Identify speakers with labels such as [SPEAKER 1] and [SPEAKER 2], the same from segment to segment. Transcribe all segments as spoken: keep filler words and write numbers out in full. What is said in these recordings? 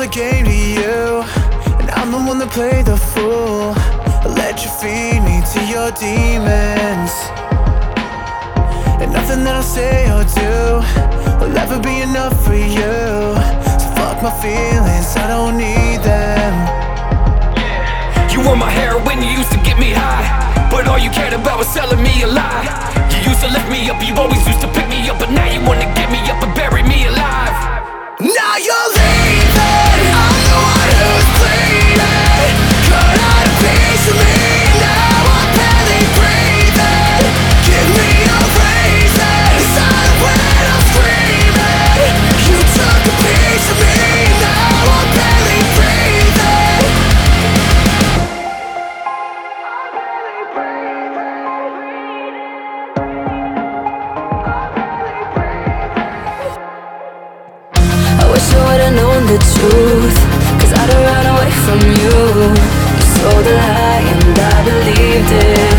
[SPEAKER 1] the game to you, and I'm the one that played the fool. I let you feed me to your demons, and nothing that I say or do will ever be enough for you. So fuck my feelings, I don't need them.
[SPEAKER 2] You were my heroin, you used to get me high, but all you cared about was selling me a lie. You used to lift me up, you always used to pick me up, but now you wanna get me up and bury me alive.
[SPEAKER 1] Now you're leaving, I'm the one who's bleeding. Cut out a piece of me, now I'm barely breathing. Give me a reason, silent when I'm screaming. You took a piece of me, now I'm barely breathing.
[SPEAKER 3] I wish I would've known the truth, cause I'd have run away from you. You sold a lie and I believed it,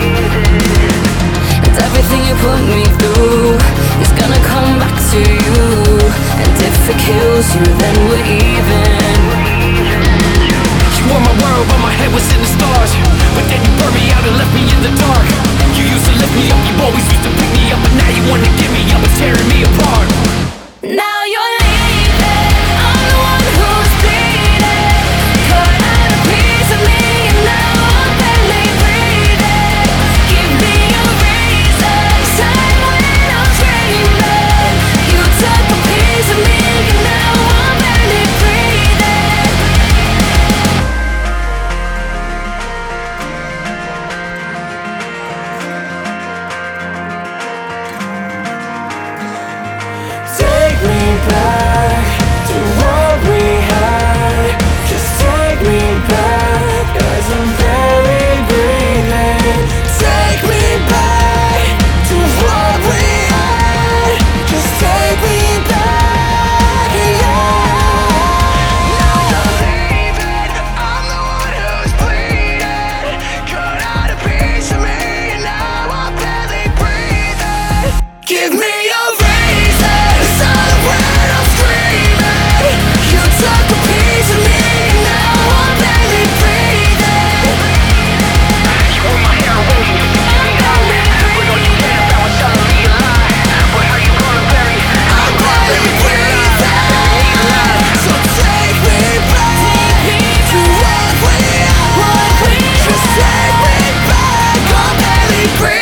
[SPEAKER 3] and everything you put me through is gonna come back to you. And if it kills you, then we're even.
[SPEAKER 2] You were my world, but my head was in the stars, but then you burned me out and left me in the dark. You used to lift me up, you always used to pick me up, but now you wanna get me up and tearing me apart.
[SPEAKER 3] Now you're leaving, I'm the one who's bleeding. Cut out a piece of me and now I'm barely breathing. Give me a reason, time when I'm screaming. You took a piece of me and now I'm barely breathing.
[SPEAKER 1] Take me back to what we had. Just take me back, cause I'm barely breathing. Take me back to what we had. Just take me back, yeah. Now you're leaving, I'm the one who's bleeding. Cut out a piece of me and now I'm barely breathing. Give me a reason, silent when I'm screaming. You took a piece of me and now I'm barely breathing.
[SPEAKER 2] You were my heroin, you used to get me high, but all you cared about was selling me a lie. But how you gonna bury me?
[SPEAKER 1] I'm barely breathing. So take me back to what we had. Just take me back, I'm barely breathing.